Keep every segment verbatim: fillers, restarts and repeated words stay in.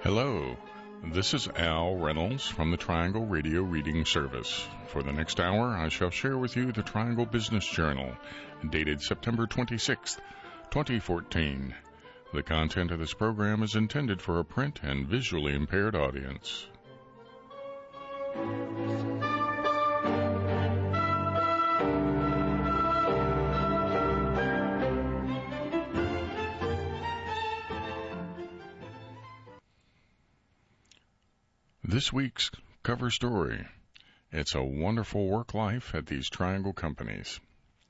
Hello, this is Al Reynolds from the Triangle Radio Reading Service. For the next hour, I shall share with you the Triangle Business Journal, dated September twenty-sixth, twenty fourteen. The content of this program is intended for a print and visually impaired audience. This week's cover story. It's a wonderful work life at these Triangle companies.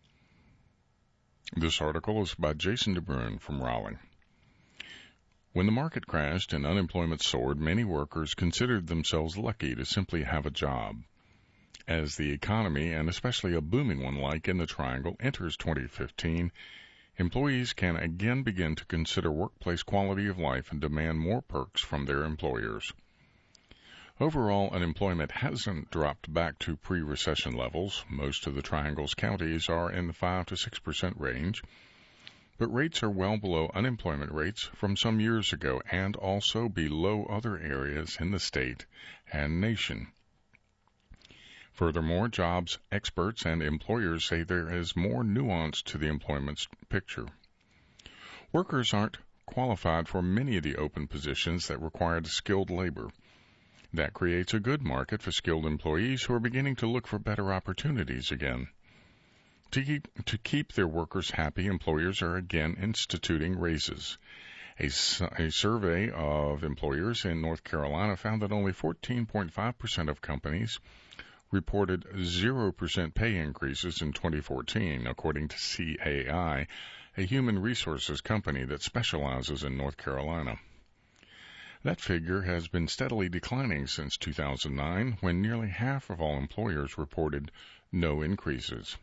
This article is by Jason DeBruin from Raleigh. When the market crashed and unemployment soared, many workers considered themselves lucky to simply have a job. As the economy, and especially a booming one like in the Triangle, enters twenty fifteen, employees can again begin to consider workplace quality of life and demand more perks from their employers. Overall, unemployment hasn't dropped back to pre-recession levels. Most of the Triangle's counties are in the five to six percent range, but rates are well below unemployment rates from some years ago and also below other areas in the state and nation. Furthermore, jobs experts and employers say there is more nuance to the employment picture. Workers aren't qualified for many of the open positions that required skilled labor. That creates a good market for skilled employees who are beginning to look for better opportunities again. To keep, to keep their workers happy, employers are again instituting raises. A, a survey of employers in North Carolina found that only fourteen point five percent of companies reported zero percent pay increases in twenty fourteen, according to C A I, a human resources company that specializes in North Carolina. That figure has been steadily declining since two thousand nine, when nearly half of all employers reported no increases.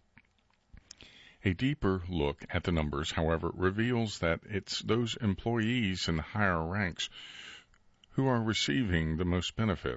A deeper look at the numbers, however, reveals that it's those employees in the higher ranks who are receiving the most benefit,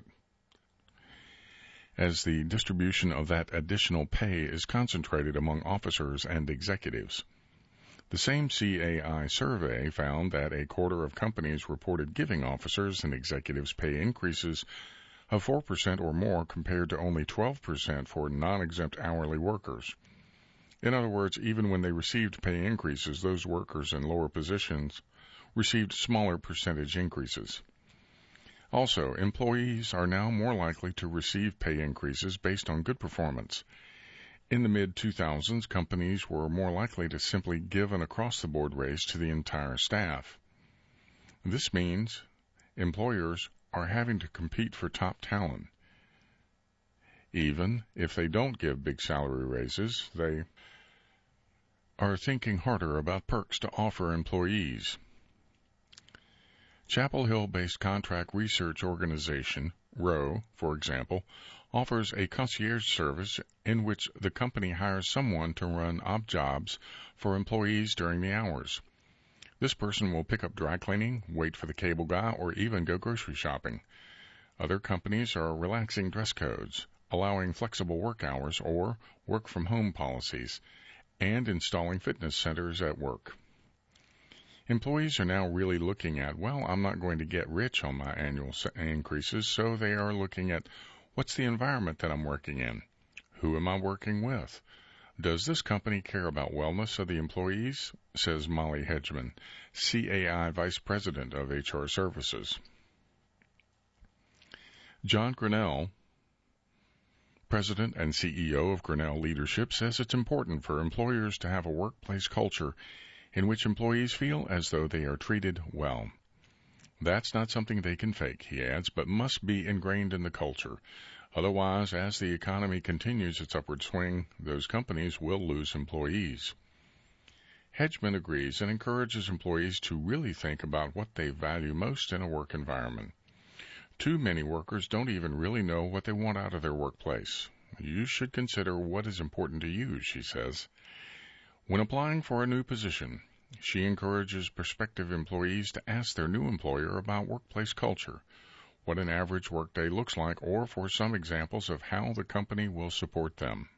as the distribution of that additional pay is concentrated among officers and executives. The same C A I survey found that a quarter of companies reported giving officers and executives pay increases of four percent or more compared to only twelve percent for non-exempt hourly workers. In other words, even when they received pay increases, those workers in lower positions received smaller percentage increases. Also, employees are now more likely to receive pay increases based on good performance. In the mid two thousands, companies were more likely to simply give an across-the-board raise to the entire staff. This means employers are having to compete for top talent. Even if they don't give big salary raises, they are thinking harder about perks to offer employees. Chapel Hill-based contract research organization, Rowe, for example, offers a concierge service in which the company hires someone to run odd jobs for employees during the hours. This person will pick up dry cleaning, wait for the cable guy, or even go grocery shopping. Other companies are relaxing dress codes, allowing flexible work hours or work-from-home policies, and installing fitness centers at work. Employees are now really looking at, well, I'm not going to get rich on my annual increases, so they are looking at what's the environment that I'm working in? Who am I working with? Does this company care about wellness of the employees? Says Molly Hedgeman, C A I Vice President of H R Services. John Grinnell, President and C E O of Grinnell Leadership, says it's important for employers to have a workplace culture in which employees feel as though they are treated well. That's not something they can fake, he adds, but must be ingrained in the culture. Otherwise, as the economy continues its upward swing, those companies will lose employees. Hedgeman agrees and encourages employees to really think about what they value most in a work environment. Too many workers don't even really know what they want out of their workplace. You should consider what is important to you, she says. When applying for a new position, she encourages prospective employees to ask their new employer about workplace culture, what an average workday looks like, or for some examples of how the company will support them.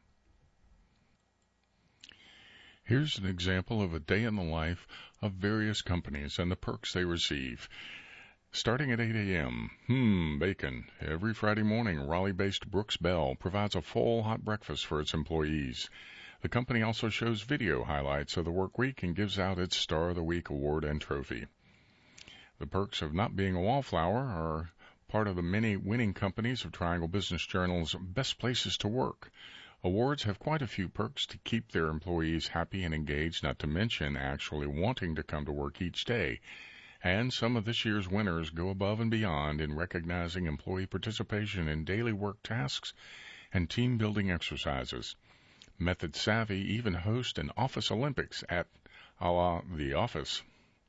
Here's an example of a day in the life of various companies and the perks they receive. Starting at eight a.m., hmm, bacon. Every Friday morning, Raleigh-based Brooks Bell provides a full hot breakfast for its employees. The company also shows video highlights of the work week and gives out its Star of the Week award and trophy. The perks of not being a wallflower are part of the many winning companies of Triangle Business Journal's Best Places to Work. Awards have quite a few perks to keep their employees happy and engaged, not to mention actually wanting to come to work each day. And some of this year's winners go above and beyond in recognizing employee participation in daily work tasks and team-building exercises. Method Savvy even hosts an Office Olympics at a la The Office.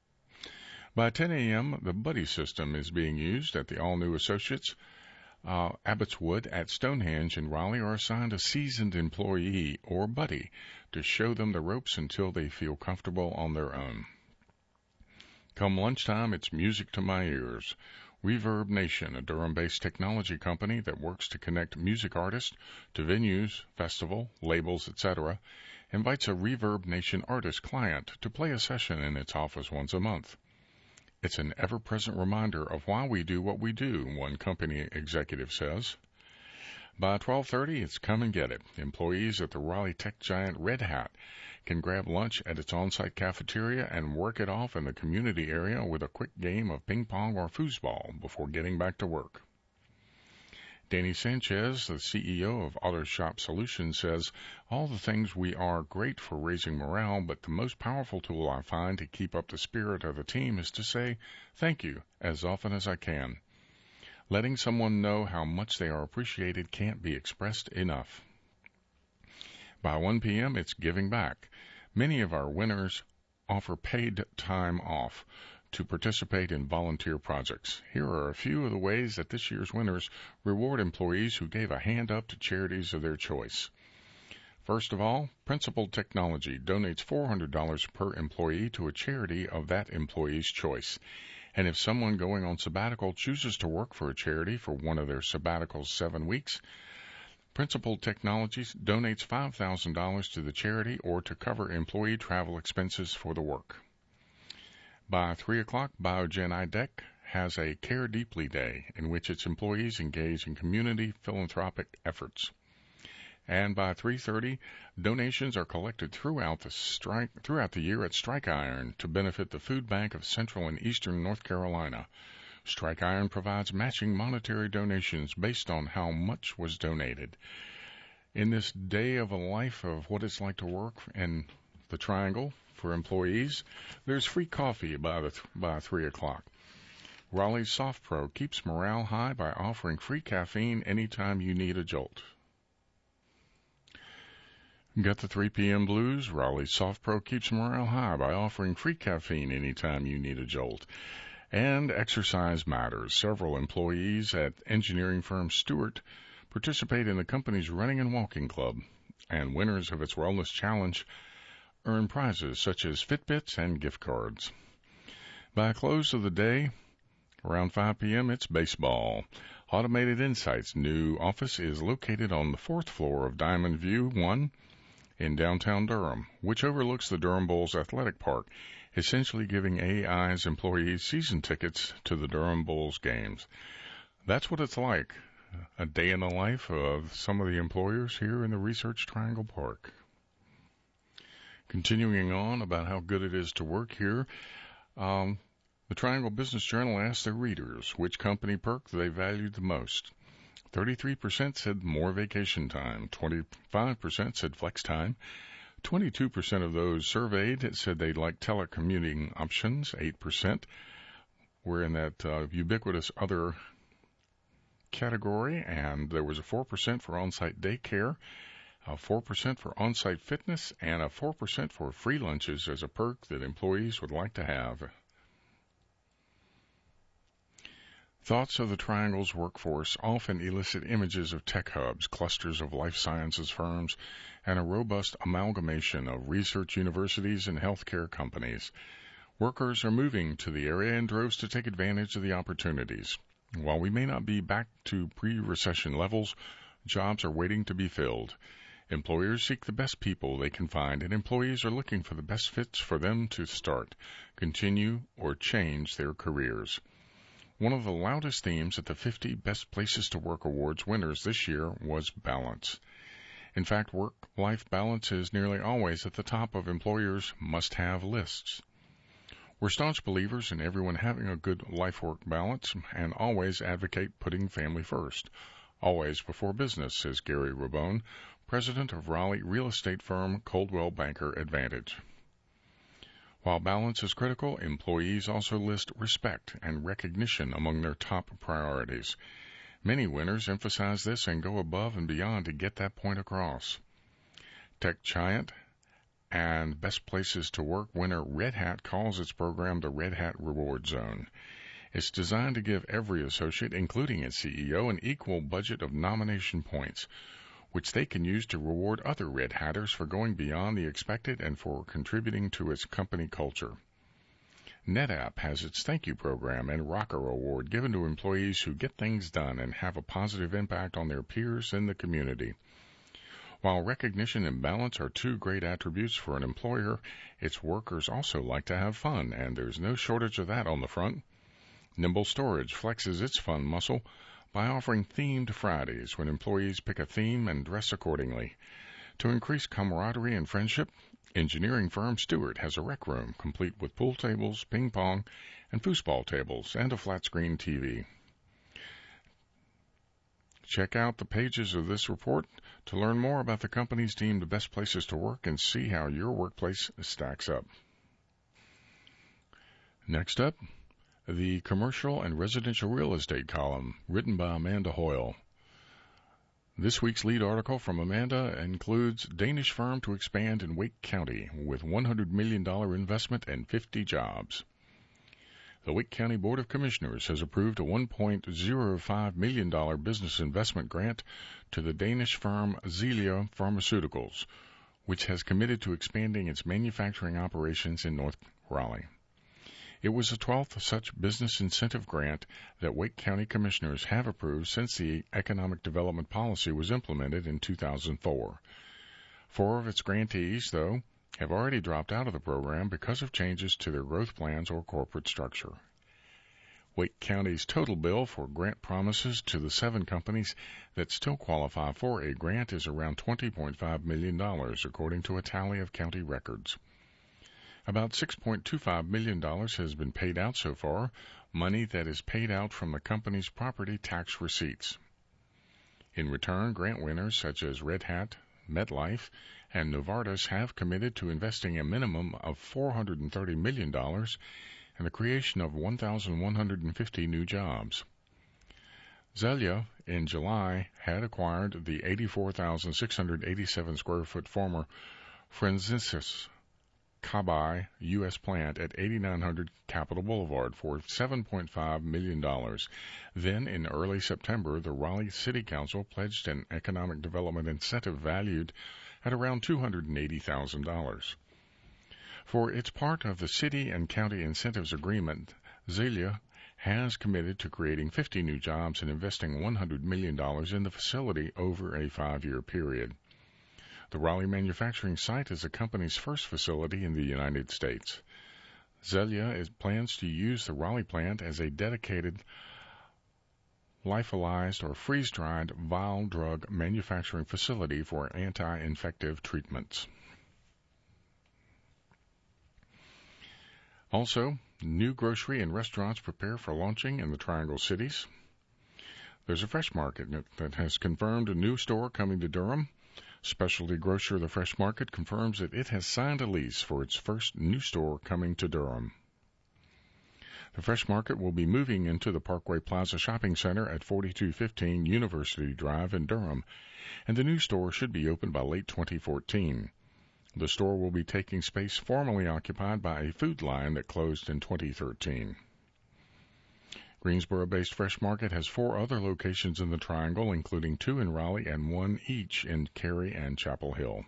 By ten a.m., the buddy system is being used at the all-new associates. Uh, Abbotswood at Stonehenge and Raleigh are assigned a seasoned employee or buddy to show them the ropes until they feel comfortable on their own. Come lunchtime, it's music to my ears. Reverb Nation, a Durham-based technology company that works to connect music artists to venues, festival, labels, et cetera, invites a Reverb Nation artist client to play a session in its office once a month. It's an ever-present reminder of why we do what we do, one company executive says. By twelve thirty, it's come and get it. Employees at the Raleigh tech giant Red Hat can grab lunch at its on-site cafeteria and work it off in the community area with a quick game of ping pong or foosball before getting back to work. Danny Sanchez, the C E O of AutoShop Solutions, says, all the things we are great for raising morale, but the most powerful tool I find to keep up the spirit of the team is to say thank you as often as I can. Letting someone know how much they are appreciated can't be expressed enough. By one p.m., it's giving back. Many of our winners offer paid time off to participate in volunteer projects. Here are a few of the ways that this year's winners reward employees who gave a hand up to charities of their choice. First of all, Principled Technology donates four hundred dollars per employee to a charity of that employee's choice. And if someone going on sabbatical chooses to work for a charity for one of their sabbatical's seven weeks, Principled Technologies donates five thousand dollars to the charity or to cover employee travel expenses for the work. By three o'clock, Biogen I D E C has a Care Deeply Day in which its employees engage in community philanthropic efforts. And by three thirty, donations are collected throughout the strike throughout the year at Strike Iron to benefit the Food Bank of Central and Eastern North Carolina. Strike Iron provides matching monetary donations based on how much was donated. In this day of a life of what it's like to work in the Triangle for employees, there's free coffee by the th- by three o'clock. Raleigh's SoftPro keeps morale high by offering free caffeine anytime you need a jolt. Got the three p.m. blues? Raleigh's SoftPro keeps morale high by offering free caffeine anytime you need a jolt. And exercise matters. Several employees at engineering firm Stewart participate in the company's running and walking club, and winners of its wellness challenge earn prizes such as Fitbits and gift cards. By close of the day, around five p.m., it's baseball. Automated Insight's new office is located on the fourth floor of Diamond View one in downtown Durham, which overlooks the Durham Bulls Athletic Park, essentially giving A I's employees season tickets to the Durham Bulls games. That's what it's like, a day in the life of some of the employers here in the Research Triangle Park. Continuing on about how good it is to work here, um, the Triangle Business Journal asked their readers which company perk they valued the most. thirty-three percent said more vacation time, twenty-five percent said flex time, twenty-two percent of those surveyed said they'd like telecommuting options, eight percent were in that uh, ubiquitous other category, and there was a four percent for on-site daycare, a four percent for on-site fitness, and a four percent for free lunches as a perk that employees would like to have. Thoughts of the Triangle's workforce often elicit images of tech hubs, clusters of life sciences firms, and a robust amalgamation of research universities and healthcare companies. Workers are moving to the area in droves to take advantage of the opportunities. While we may not be back to pre-recession levels, jobs are waiting to be filled. Employers seek the best people they can find, and employees are looking for the best fits for them to start, continue, or change their careers. One of the loudest themes at the fifty Best Places to Work Awards winners this year was balance. In fact, work-life balance is nearly always at the top of employers' must-have lists. We're staunch believers in everyone having a good life-work balance and always advocate putting family first, always before business, says Gary Rabone, president of Raleigh real estate firm Coldwell Banker Advantage. While balance is critical, employees also list respect and recognition among their top priorities. Many winners emphasize this and go above and beyond to get that point across. Tech giant and Best Places to Work winner Red Hat calls its program the Red Hat Reward Zone. It's designed to give every associate, including its C E O, an equal budget of nomination points, which they can use to reward other Red Hatters for going beyond the expected and for contributing to its company culture. NetApp has its Thank You program and Rocker Award given to employees who get things done and have a positive impact on their peers and the community. While recognition and balance are two great attributes for an employer, its workers also like to have fun, and there's no shortage of that on the front. Nimble Storage flexes its fun muscle by offering themed Fridays when employees pick a theme and dress accordingly. To increase camaraderie and friendship, engineering firm Stewart has a rec room complete with pool tables, ping pong, and foosball tables, and a flat-screen T V. Check out the pages of this report to learn more about the companies deemed the best places to work and see how your workplace stacks up. Next up, the Commercial and Residential Real Estate column, written by Amanda Hoyle. This week's lead article from Amanda includes Danish firm to expand in Wake County with one hundred million dollars investment and fifty jobs. The Wake County Board of Commissioners has approved a one point zero five million dollars business investment grant to the Danish firm Xelia Pharmaceuticals, which has committed to expanding its manufacturing operations in North Raleigh. It was the twelfth such business incentive grant that Wake County Commissioners have approved since the economic development policy was implemented in two thousand four. Four of its grantees, though, have already dropped out of the program because of changes to their growth plans or corporate structure. Wake County's total bill for grant promises to the seven companies that still qualify for a grant is around twenty point five million dollars, according to a tally of county records. About six point two five million dollars has been paid out so far, money that is paid out from the company's property tax receipts. In return, grant winners such as Red Hat, MetLife, and Novartis have committed to investing a minimum of four hundred thirty million dollars and the creation of one thousand one hundred fifty new jobs. Xelia, in July, had acquired the eighty-four thousand six hundred eighty-seven square foot former Fresenius Kabi U S plant at eighty-nine hundred Capitol Boulevard for seven point five million dollars. Then, in early September, the Raleigh City Council pledged an economic development incentive valued at around two hundred eighty thousand dollars. For its part of the city and county incentives agreement, Xelia has committed to creating fifty new jobs and investing one hundred million dollars in the facility over a five-year period. The Raleigh manufacturing site is the company's first facility in the United States. Xelia is, plans to use the Raleigh plant as a dedicated lyophilized or freeze-dried vial drug manufacturing facility for anti-infective treatments. Also, new grocery and restaurants prepare for launching in the Triangle Cities. There's a Fresh Market that has confirmed a new store coming to Durham. Specialty grocer The Fresh Market confirms that it has signed a lease for its first new store coming to Durham. The Fresh Market will be moving into the Parkway Plaza Shopping Center at forty-two fifteen University Drive in Durham, and the new store should be open by late twenty fourteen. The store will be taking space formerly occupied by a Food Lion that closed in twenty thirteen. Greensboro-based Fresh Market has four other locations in the Triangle, including two in Raleigh and one each in Cary and Chapel Hill.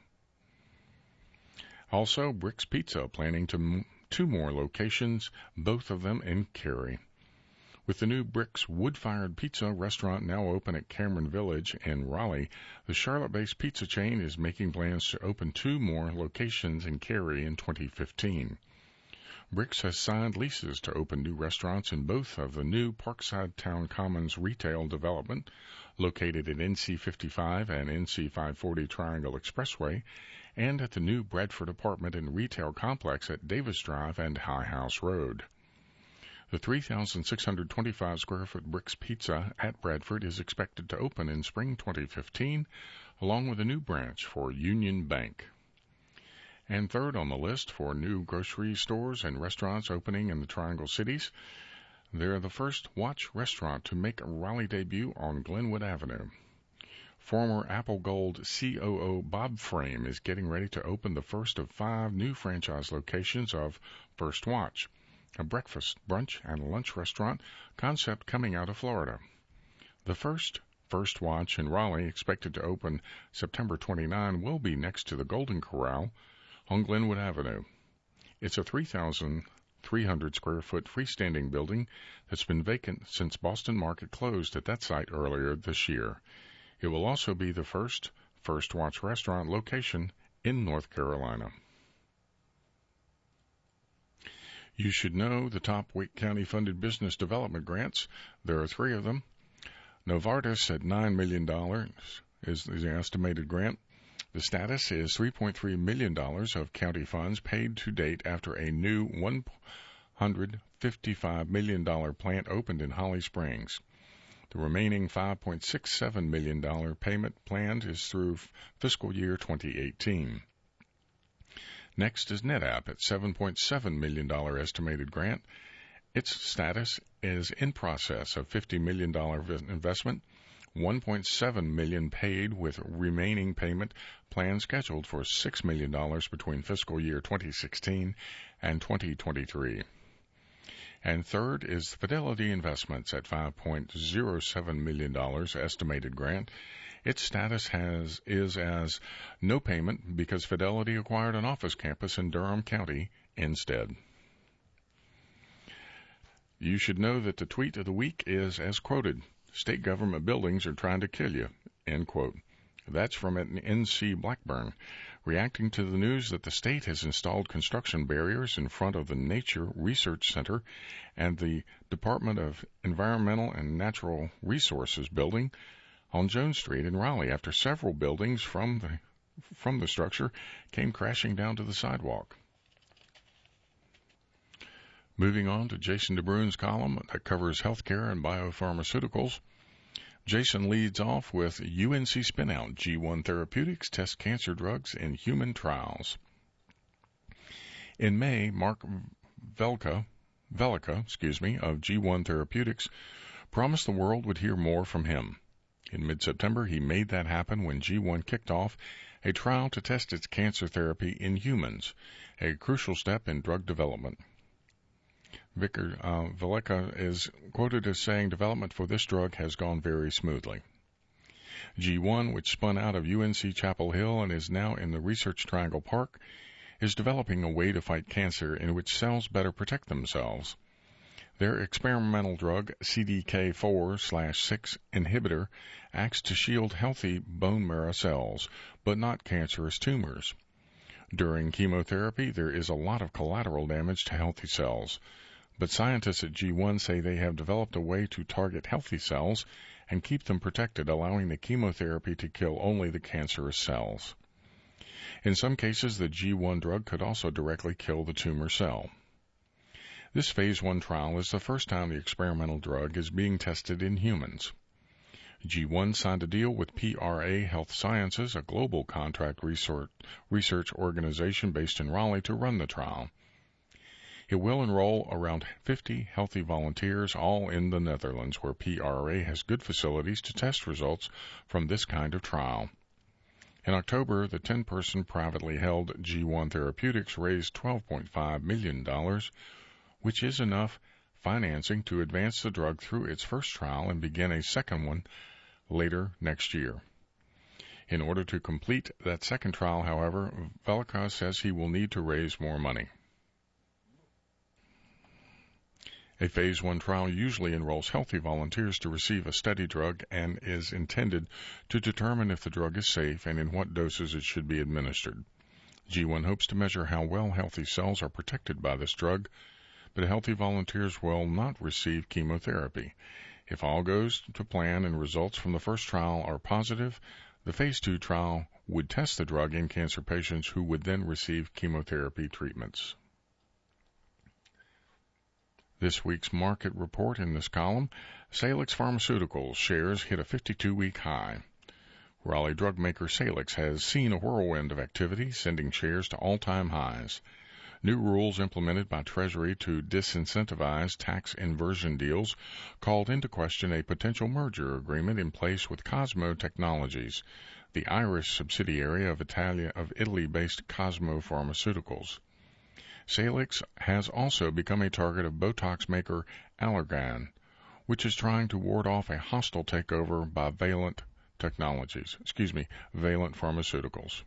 Also, Bricks Pizza planning to m- two more locations, both of them in Cary. With the new Bricks wood-fired pizza restaurant now open at Cameron Village in Raleigh, the Charlotte-based pizza chain is making plans to open two more locations in Cary in twenty fifteen. Brix has signed leases to open new restaurants in both of the new Parkside Town Commons retail development, located at N C fifty-five and N C five forty Triangle Expressway, and at the new Bradford apartment and retail complex at Davis Drive and High House Road. The three thousand six hundred twenty-five square foot Brix Pizza at Bradford is expected to open in spring twenty fifteen, along with a new branch for Union Bank. And third on the list for new grocery stores and restaurants opening in the Triangle Cities, they're the first Watch restaurant to make a Raleigh debut on Glenwood Avenue. Former Apple Gold C O O Bob Frame is getting ready to open the first of five new franchise locations of First Watch, a breakfast, brunch, and lunch restaurant concept coming out of Florida. The first First Watch in Raleigh, expected to open September twenty-ninth, will be next to the Golden Corral on Glenwood Avenue. It's a three thousand three hundred square foot freestanding building that's been vacant since Boston Market closed at that site earlier this year. It will also be the first First Watch restaurant location in North Carolina. You should know the top Wake County funded business development grants. There are three of them. Novartis at nine million dollars is the estimated grant. The status is three point three million dollars of county funds paid to date after a new one hundred fifty-five million dollars plant opened in Holly Springs. The remaining five point six seven million dollars payment planned is through fiscal year twenty eighteen. Next is NetApp at seven point seven million dollars estimated grant. Its status is in process of fifty million dollars investment, one point seven million dollars paid with remaining payment plan scheduled for six million dollars between fiscal year twenty sixteen and twenty twenty-three. And third is Fidelity Investments at five point zero seven million dollars estimated grant. Its status has is as no payment because Fidelity acquired an office campus in Durham County instead. You should know that the tweet of the week is as quoted. State government buildings are trying to kill you, end quote. That's from an N C Blackburn, reacting to the news that the state has installed construction barriers in front of the Nature Research Center and the Department of Environmental and Natural Resources building on Jones Street in Raleigh after several buildings from the from the structure came crashing down to the sidewalk. Moving on to Jason DeBruyn's column that covers healthcare and biopharmaceuticals. Jason leads off with U N C spinout G one Therapeutics tests cancer drugs in human trials. In May, Mark Velka, Velica, excuse me, of G one Therapeutics promised the world would hear more from him. In mid-September, he made that happen when G one kicked off a trial to test its cancer therapy in humans, a crucial step in drug development. Vicar uh, Velica is quoted as saying development for this drug has gone very smoothly. G one, which spun out of U N C Chapel Hill and is now in the Research Triangle Park, is developing a way to fight cancer in which cells better protect themselves. Their experimental drug, C D K four slash six inhibitor, acts to shield healthy bone marrow cells, but not cancerous tumors. During chemotherapy, there is a lot of collateral damage to healthy cells. But scientists at G one say they have developed a way to target healthy cells and keep them protected, allowing the chemotherapy to kill only the cancerous cells. In some cases, the G one drug could also directly kill the tumor cell. This phase one trial is the first time the experimental drug is being tested in humans. G one signed a deal with P R A Health Sciences, a global contract research organization based in Raleigh, to run the trial. It will enroll around fifty healthy volunteers, all in the Netherlands, where P R A has good facilities to test results from this kind of trial. In October, the ten-person privately held G one Therapeutics raised twelve point five million dollars, which is enough financing to advance the drug through its first trial and begin a second one later next year. In order to complete that second trial, however, Velica says he will need to raise more money. A phase one trial usually enrolls healthy volunteers to receive a study drug and is intended to determine if the drug is safe and in what doses it should be administered. G one hopes to measure how well healthy cells are protected by this drug, but healthy volunteers will not receive chemotherapy. If all goes to plan and results from the first trial are positive, the phase two trial would test the drug in cancer patients who would then receive chemotherapy treatments. This week's market report in this column, Salix Pharmaceuticals shares hit a fifty-two-week high. Raleigh drug maker Salix has seen a whirlwind of activity, sending shares to all-time highs. New rules implemented by Treasury to disincentivize tax inversion deals called into question a potential merger agreement in place with Cosmo Technologies, the Irish subsidiary of, Italia, of Italy-based Cosmo Pharmaceuticals. Salix has also become a target of Botox maker Allergan, which is trying to ward off a hostile takeover by Valent Technologies, excuse me, Valent Pharmaceuticals.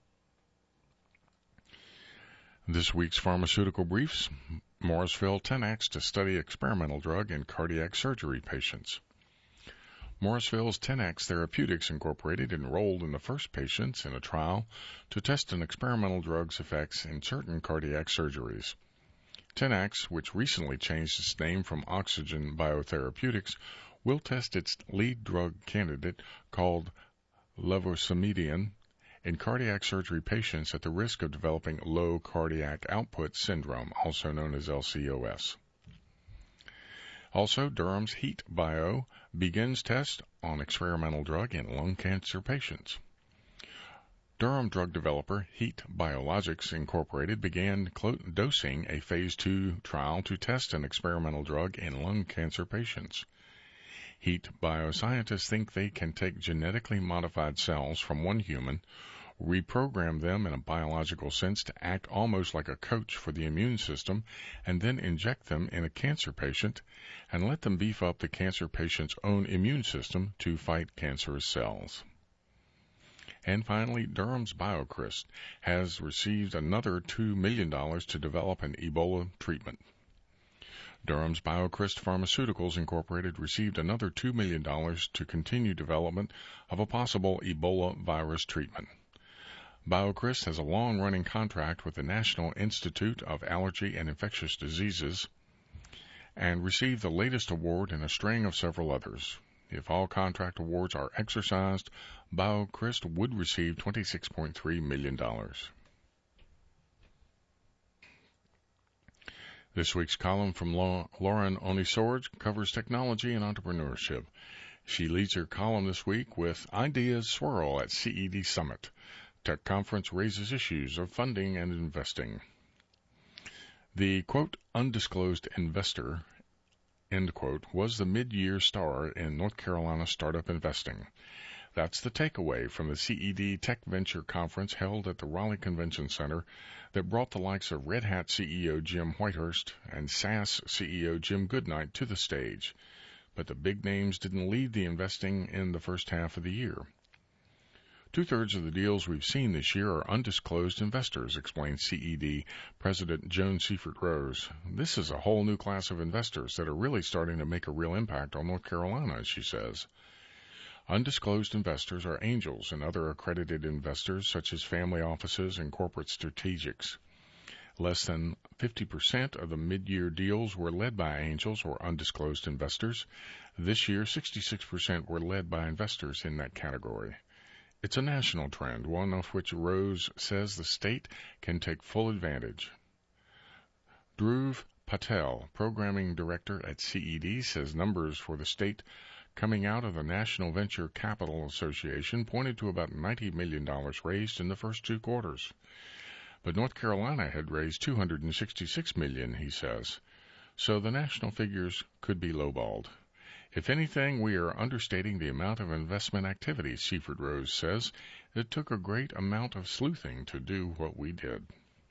This week's pharmaceutical briefs, Morrisville Tenax to study experimental drug in cardiac surgery patients. Morrisville's Tenax Therapeutics Incorporated enrolled in the first patients in a trial to test an experimental drug's effects in certain cardiac surgeries. Tenax, which recently changed its name from Oxygen Biotherapeutics, will test its lead drug candidate called levosimendan in cardiac surgery patients at the risk of developing low cardiac output syndrome, also known as L C O S. Also, Durham's Heat Bio begins test on experimental drug in lung cancer patients. Durham drug developer Heat Biologics Incorporated began clo- dosing a phase two trial to test an experimental drug in lung cancer patients. Heat bioscientists think they can take genetically modified cells from one human, reprogram them in a biological sense to act almost like a coach for the immune system, and then inject them in a cancer patient and let them beef up the cancer patient's own immune system to fight cancerous cells. And finally, Durham's BioCryst has received another two million dollars to develop an Ebola treatment. Durham's BioCryst Pharmaceuticals Incorporated received another two million dollars to continue development of a possible Ebola virus treatment. BioCryst has a long-running contract with the National Institute of Allergy and Infectious Diseases and received the latest award in a string of several others. If all contract awards are exercised, BioCryst would receive twenty-six point three million dollars. This week's column from Lauren Onisorge covers technology and entrepreneurship. She leads her column this week with Ideas Swirl at C E D Summit. Tech Conference raises issues of funding and investing. The, quote, undisclosed investor, end quote, was the mid-year star in North Carolina startup investing. That's the takeaway from the C E D Tech Venture Conference held at the Raleigh Convention Center that brought the likes of Red Hat C E O Jim Whitehurst and SaaS C E O Jim Goodnight to the stage. But the big names didn't lead the investing in the first half of the year. Two-thirds of the deals we've seen this year are undisclosed investors, explained C E D President Joan Seifert Rose. This is a whole new class of investors that are really starting to make a real impact on North Carolina, she says. Undisclosed investors are angels and other accredited investors such as family offices and corporate strategics. Less than fifty percent of the mid-year deals were led by angels or undisclosed investors. This year, sixty-six percent were led by investors in that category. It's a national trend, one of which Rose says the state can take full advantage. Dhruv Patel, programming director at C E D, says numbers for the state coming out of the National Venture Capital Association pointed to about ninety million dollars raised in the first two quarters. But North Carolina had raised two hundred sixty-six million dollars, he says. So the national figures could be lowballed. If anything, we are understating the amount of investment activity, Seifert Rose says. It took a great amount of sleuthing to do what we did.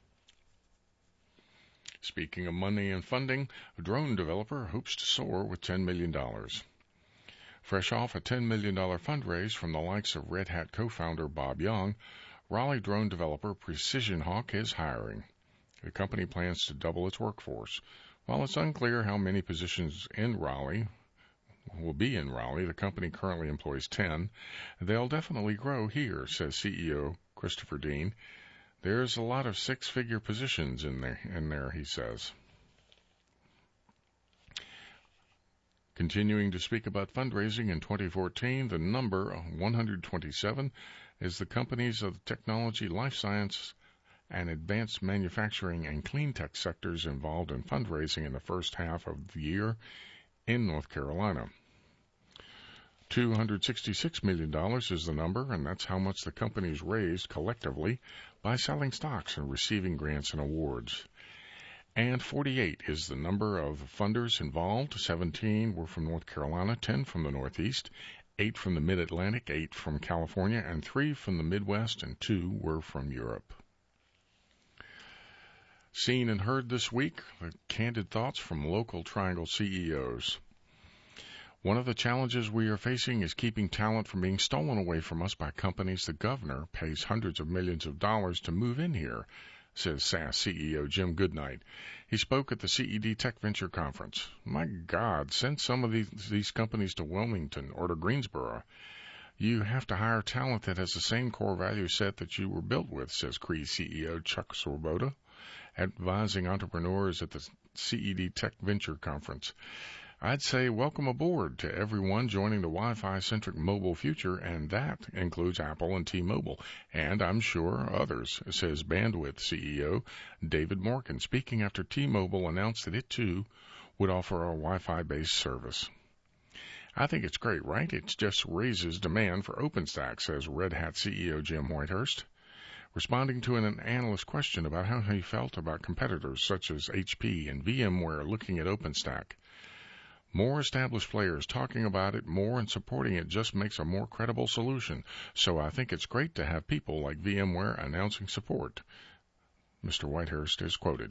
Speaking of money and funding, a drone developer hopes to soar with ten million dollars. Fresh off a ten million dollars fundraise from the likes of Red Hat co-founder Bob Young, Raleigh drone developer Precision Hawk is hiring. The company plans to double its workforce. While it's unclear how many positions in Raleigh will be in Raleigh, the company currently employs ten. They'll definitely grow here, says C E O Christopher Dean. There's a lot of six-figure positions in there, in there, he says. Continuing to speak about fundraising in twenty fourteen, the number one hundred twenty-seven is the companies of the technology, life science, and advanced manufacturing and clean tech sectors involved in fundraising in the first half of the year in North Carolina. two hundred sixty-six million dollars is the number, and that's how much the companies raised collectively by selling stocks and receiving grants and awards. And forty-eight is the number of funders involved. seventeen were from North Carolina, ten from the Northeast, eight from the Mid-Atlantic, eight from California, and three from the Midwest, and two were from Europe. Seen and heard this week, the candid thoughts from local Triangle C E Os. One of the challenges we are facing is keeping talent from being stolen away from us by companies the governor pays hundreds of millions of dollars to move in here, says S A S C E O Jim Goodnight. He spoke at the C E D Tech Venture Conference. My God, send some of these, these companies to Wilmington or to Greensboro. You have to hire talent that has the same core value set that you were built with, says Cree C E O Chuck Swoboda, advising entrepreneurs at the C E D Tech Venture Conference. I'd say welcome aboard to everyone joining the Wi-Fi-centric mobile future, and that includes Apple and T-Mobile, and I'm sure others, says Bandwidth C E O David Morgan, speaking after T-Mobile announced that it, too, would offer a Wi-Fi-based service. I think it's great, right? It just raises demand for OpenStack, says Red Hat C E O Jim Whitehurst, responding to an analyst question about how he felt about competitors such as H P and VMware looking at OpenStack. More established players talking about it more and supporting it just makes a more credible solution, so I think it's great to have people like VMware announcing support, Mister Whitehurst is quoted.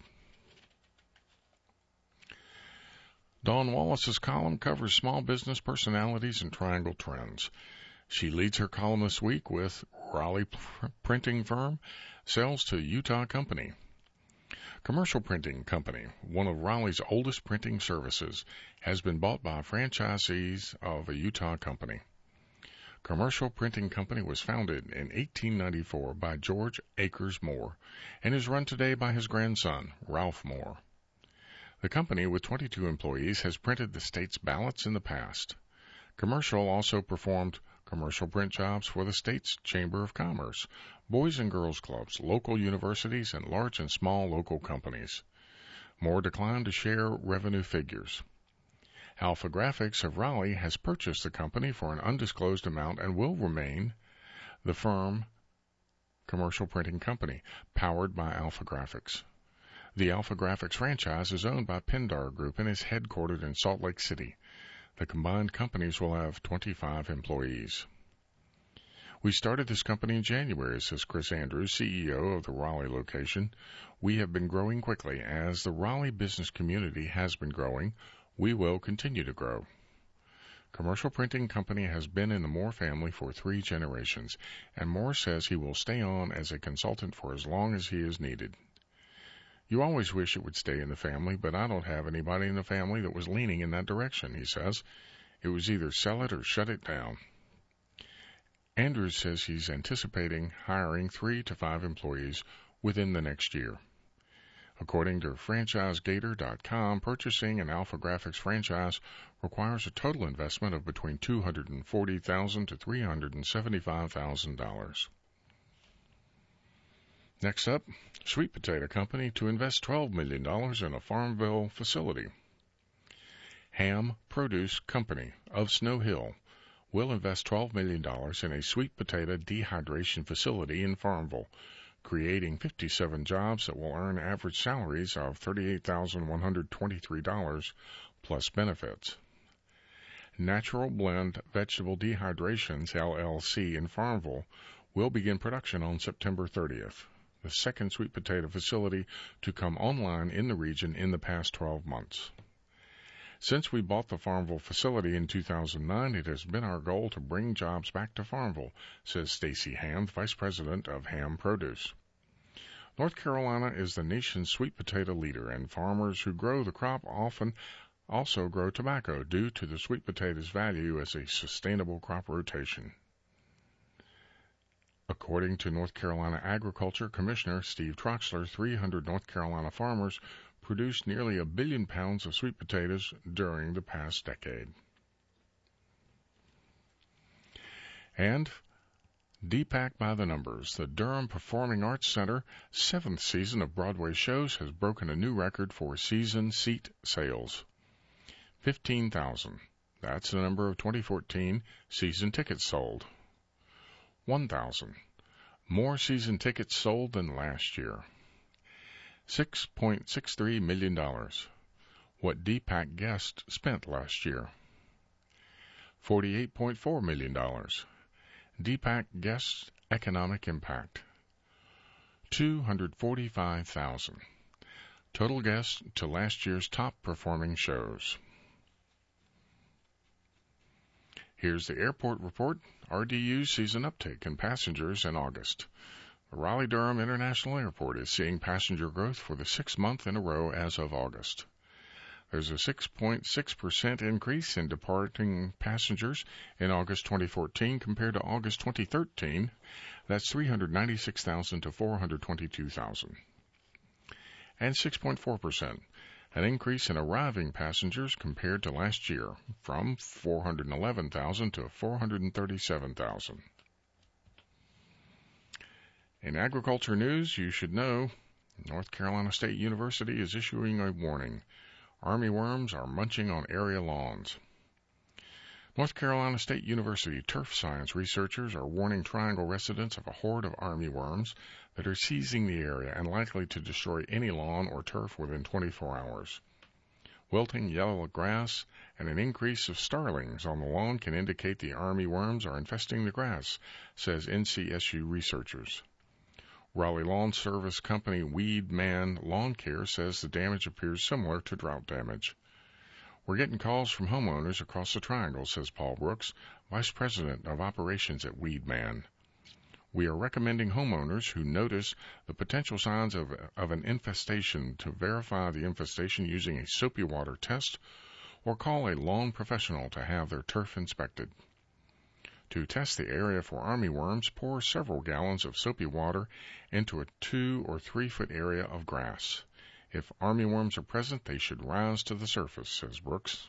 Dawn Wallace's column covers small business personalities and Triangle trends. She leads her column this week with Raleigh Printing Firm sells to Utah company. Commercial Printing Company, one of Raleigh's oldest printing services, has been bought by franchisees of a Utah company. Commercial Printing Company was founded in eighteen ninety-four by George Akers Moore and is run today by his grandson, Ralph Moore. The company, with twenty-two employees, has printed the state's ballots in the past. Commercial also performed commercial print jobs for the state's Chamber of Commerce, Boys and Girls Clubs, local universities, and large and small local companies. Moore declined to share revenue figures. Alpha Graphics of Raleigh has purchased the company for an undisclosed amount and will remain the firm Commercial Printing Company, powered by Alpha Graphics. The Alpha Graphics franchise is owned by Pindar Group and is headquartered in Salt Lake City. The combined companies will have twenty-five employees. We started this company in January, says Chris Andrews, C E O of the Raleigh location. We have been growing quickly. As the Raleigh business community has been growing, we will continue to grow. Commercial Printing Company has been in the Moore family for three generations, and Moore says he will stay on as a consultant for as long as he is needed. You always wish it would stay in the family, but I don't have anybody in the family that was leaning in that direction, he says. It was either sell it or shut it down. Andrews says he's anticipating hiring three to five employees within the next year. According to franchise gator dot com, purchasing an Alpha Graphics franchise requires a total investment of between two hundred forty thousand dollars to three hundred seventy-five thousand dollars. Next up, Sweet Potato Company to invest twelve million dollars in a Farmville facility. Ham Produce Company of Snow Hill will invest twelve million dollars in a sweet potato dehydration facility in Farmville, creating fifty-seven jobs that will earn average salaries of thirty-eight thousand one hundred twenty-three dollars plus benefits. Natural Blend Vegetable Dehydrations, L L C, in Farmville will begin production on September thirtieth. The second sweet potato facility to come online in the region in the past twelve months. Since we bought the Farmville facility in two thousand nine, it has been our goal to bring jobs back to Farmville, says Stacy Ham, Vice President of Ham Produce. North Carolina is the nation's sweet potato leader, and farmers who grow the crop often also grow tobacco due to the sweet potato's value as a sustainable crop rotation. According to North Carolina Agriculture Commissioner Steve Troxler, three hundred North Carolina farmers produced nearly a billion pounds of sweet potatoes during the past decade. And D PAC by the numbers. The Durham Performing Arts Center seventh season of Broadway shows has broken a new record for season seat sales. fifteen thousand. That's the number of twenty fourteen season tickets sold. one thousand. More season tickets sold than last year. six point six three million dollars. What D PAC guests spent last year. forty-eight point four million dollars. D PAC guests economic impact. two hundred forty-five thousand. Total guests to last year's top performing shows. Here's the airport report. R D U sees an uptick in passengers in August. The Raleigh-Durham International Airport is seeing passenger growth for the sixth month in a row as of August. There's a six point six percent increase in departing passengers in August twenty fourteen compared to August twenty thirteen. That's three hundred ninety-six thousand to four hundred twenty-two thousand. And six point four percent, an increase in arriving passengers compared to last year, from four hundred eleven thousand to four hundred thirty-seven thousand. In agriculture news, you should know North Carolina State University is issuing a warning. Armyworms are munching on area lawns. North Carolina State University turf science researchers are warning Triangle residents of a horde of armyworms that are seizing the area and likely to destroy any lawn or turf within twenty-four hours. Wilting yellow grass and an increase of starlings on the lawn can indicate the armyworms are infesting the grass, says N C S U researchers. Raleigh Lawn Service Company Weed Man Lawn Care says the damage appears similar to drought damage. We're getting calls from homeowners across the Triangle, says Paul Brooks, Vice President of Operations at Weed Man. We are recommending homeowners who notice the potential signs of, of an infestation to verify the infestation using a soapy water test or call a lawn professional to have their turf inspected. To test the area for armyworms, pour several gallons of soapy water into a two or three foot area of grass. If armyworms are present, they should rise to the surface, says Brooks.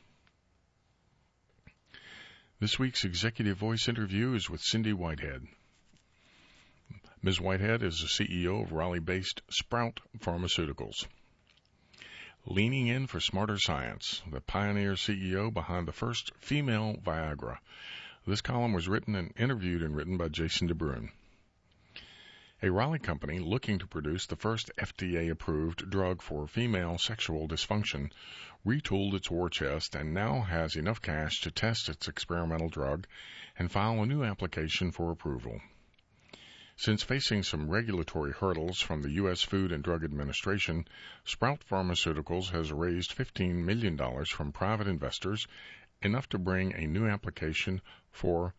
This week's Executive Voice interview is with Cindy Whitehead. Miz Whitehead is the C E O of Raleigh-based Sprout Pharmaceuticals. Leaning in for smarter science, the pioneer C E O behind the first female Viagra. This column was written and interviewed and written by Jason DeBruin. A Raleigh company looking to produce the first F D A-approved drug for female sexual dysfunction retooled its war chest and now has enough cash to test its experimental drug and file a new application for approval. Since facing some regulatory hurdles from the U S Food and Drug Administration, Sprout Pharmaceuticals has raised fifteen million dollars from private investors, enough to bring a new application for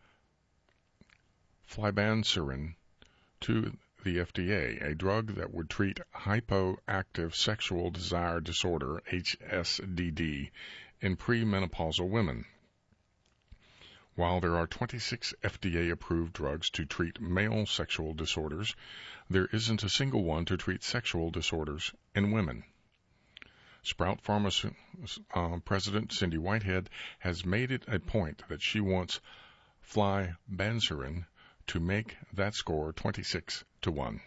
flibanserin to the F D A, a drug that would treat hypoactive sexual desire disorder, H S D D, in premenopausal women. While there are twenty-six F D A-approved drugs to treat male sexual disorders, there isn't a single one to treat sexual disorders in women. Sprout Pharma uh, President Cindy Whitehead has made it a point that she wants flibanserin to make that score twenty-six to one.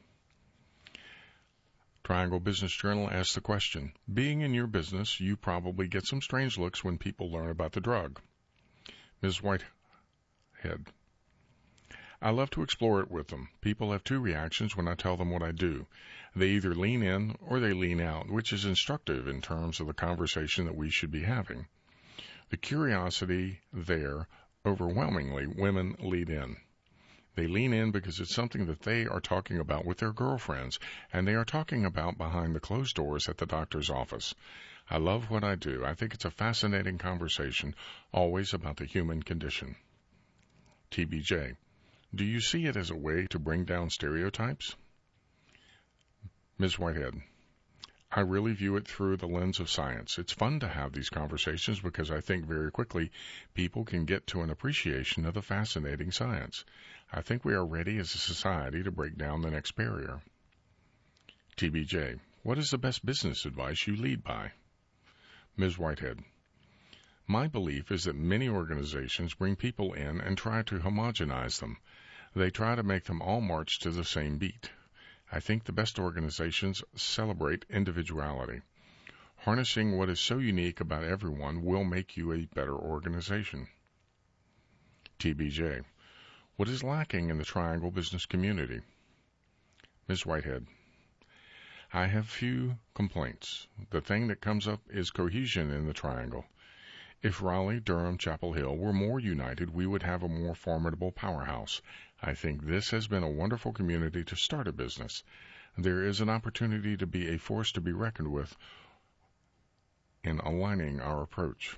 Triangle Business Journal asks the question, being in your business, you probably get some strange looks when people learn about the drug. Miz Whitehead: I love to explore it with them. People have two reactions when I tell them what I do. They either lean in or they lean out, which is instructive in terms of the conversation that we should be having. The curiosity there, overwhelmingly, women lead in. They lean in because it's something that they are talking about with their girlfriends, and they are talking about behind the closed doors at the doctor's office. I love what I do. I think it's a fascinating conversation, always about the human condition. T B J: do you see it as a way to bring down stereotypes? Miz Whitehead: I really view it through the lens of science. It's fun to have these conversations because I think very quickly people can get to an appreciation of the fascinating science. I think we are ready as a society to break down the next barrier. T B J, what is the best business advice you lead by? Miz Whitehead, my belief is that many organizations bring people in and try to homogenize them. They try to make them all march to the same beat. I think the best organizations celebrate individuality. Harnessing what is so unique about everyone will make you a better organization. T B J, what is lacking in the Triangle business community? Miz Whitehead, I have few complaints. The thing that comes up is cohesion in the Triangle. If Raleigh, Durham, Chapel Hill were more united, we would have a more formidable powerhouse. I think this has been a wonderful community to start a business. There is an opportunity to be a force to be reckoned with in aligning our approach.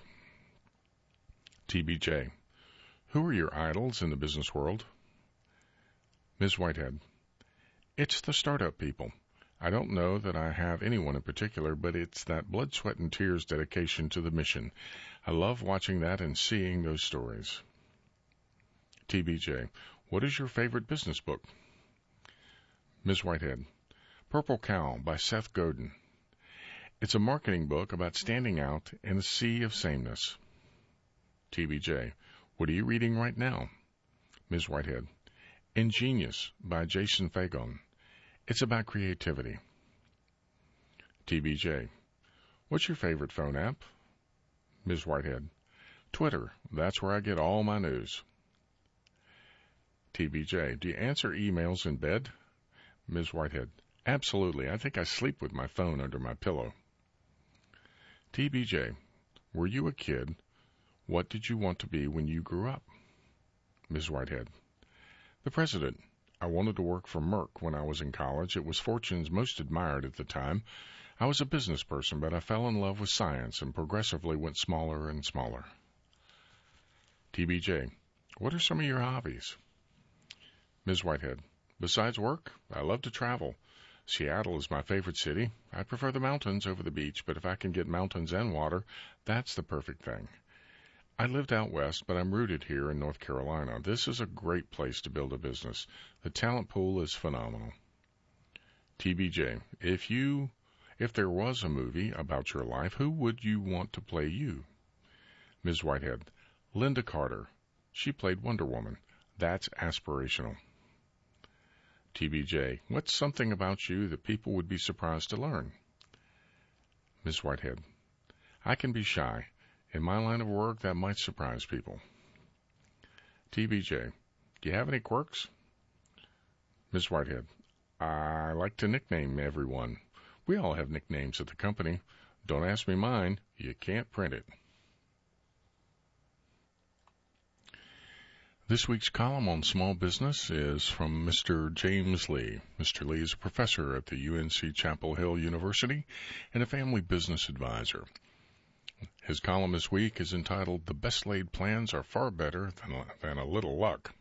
T B J, who are your idols in the business world? Miz Whitehead, it's the startup people. I don't know that I have anyone in particular, but it's that blood, sweat, and tears dedication to the mission. I love watching that and seeing those stories. T B J, what is your favorite business book? Miz Whitehead, Purple Cow by Seth Godin. It's a marketing book about standing out in a sea of sameness. T B J, what are you reading right now? Miz Whitehead, Ingenious by Jason Fagon. It's about creativity. T B J, what's your favorite phone app? Miz Whitehead, Twitter. That's where I get all my news. T B J, do you answer emails in bed? Miz Whitehead, absolutely. I think I sleep with my phone under my pillow. T B J, were you a kid? What did you want to be when you grew up? Miz Whitehead, the president. I wanted to work for Merck when I was in college. It was Fortune's most admired at the time. I was a business person, but I fell in love with science and progressively went smaller and smaller. T B J, what are some of your hobbies? Miz Whitehead, besides work, I love to travel. Seattle is my favorite city. I prefer the mountains over the beach, but if I can get mountains and water, that's the perfect thing. I lived out west, but I'm rooted here in North Carolina. This is a great place to build a business. The talent pool is phenomenal. T B J, if you, if there was a movie about your life, who would you want to play you? Miz Whitehead, Linda Carter. She played Wonder Woman. That's aspirational. T B J, what's something about you that people would be surprised to learn? Miz Whitehead, I can be shy. In my line of work, that might surprise people. T B J, do you have any quirks? Miz Whitehead, I like to nickname everyone. We all have nicknames at the company. Don't ask me mine. You can't print it. This week's column on small business is from Mister James Lee. Mister Lee is a professor at the U N C Chapel Hill University and a family business advisor. His column this week is entitled, The Best Laid Plans Are Far Better Than, than a Little Luck.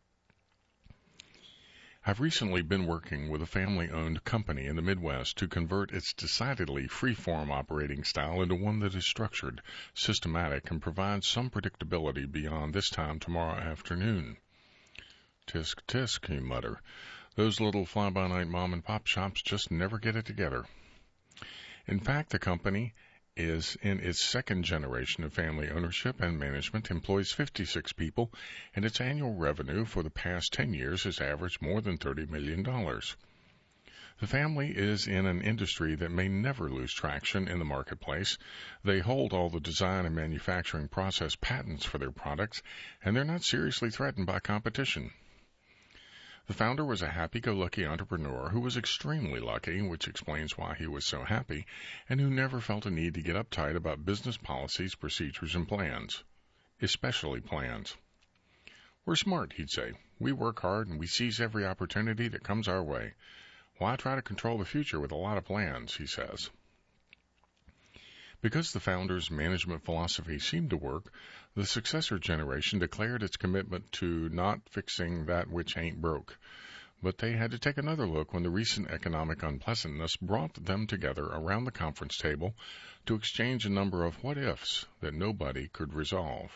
I've recently been working with a family-owned company in the Midwest to convert its decidedly free-form operating style into one that is structured, systematic, and provides some predictability beyond this time tomorrow afternoon. Tisk, tisk, you mutter. Those little fly-by-night mom-and-pop shops just never get it together. In fact, the company is in its second generation of family ownership and management, employs fifty-six people, and its annual revenue for the past ten years has averaged more than thirty million dollars. The family is in an industry that may never lose traction in the marketplace. They hold all the design and manufacturing process patents for their products, and they're not seriously threatened by competition. The founder was a happy-go-lucky entrepreneur who was extremely lucky, which explains why he was so happy, and who never felt a need to get uptight about business policies, procedures, and plans, especially plans. We're smart, he'd say. We work hard and we seize every opportunity that comes our way. Why try to control the future with a lot of plans, he says. Because the founder's management philosophy seemed to work, the successor generation declared its commitment to not fixing that which ain't broke. But they had to take another look when the recent economic unpleasantness brought them together around the conference table to exchange a number of what-ifs that nobody could resolve.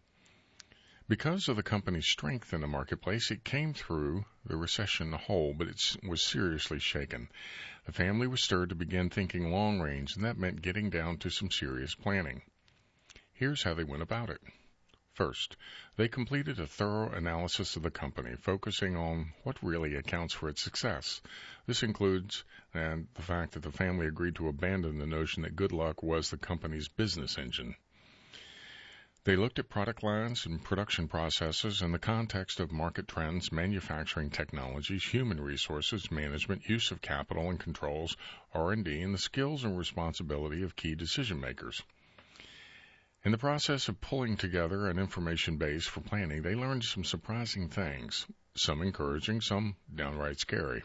Because of the company's strength in the marketplace, it came through the recession whole, but it was seriously shaken. The family was stirred to begin thinking long range, and that meant getting down to some serious planning. Here's how they went about it. First, they completed a thorough analysis of the company, focusing on what really accounts for its success. This includes and the fact that the family agreed to abandon the notion that good luck was the company's business engine. They looked at product lines and production processes in the context of market trends, manufacturing technologies, human resources, management, use of capital and controls, R and D, and the skills and responsibility of key decision makers. In the process of pulling together an information base for planning, they learned some surprising things, some encouraging, some downright scary.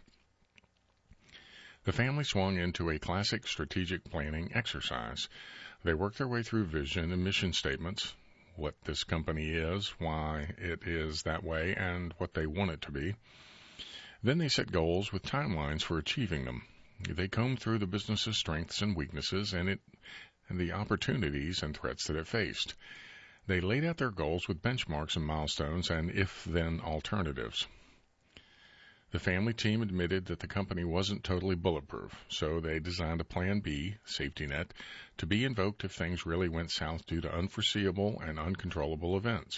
The family swung into a classic strategic planning exercise. They worked their way through vision and mission statements, what this company is, why it is that way, and what they want it to be. Then they set goals with timelines for achieving them. They combed through the business's strengths and weaknesses and it and the opportunities and threats that it faced. They laid out their goals with benchmarks and milestones and if-then alternatives. The family team admitted that the company wasn't totally bulletproof, so they designed a Plan B, safety net, to be invoked if things really went south due to unforeseeable and uncontrollable events.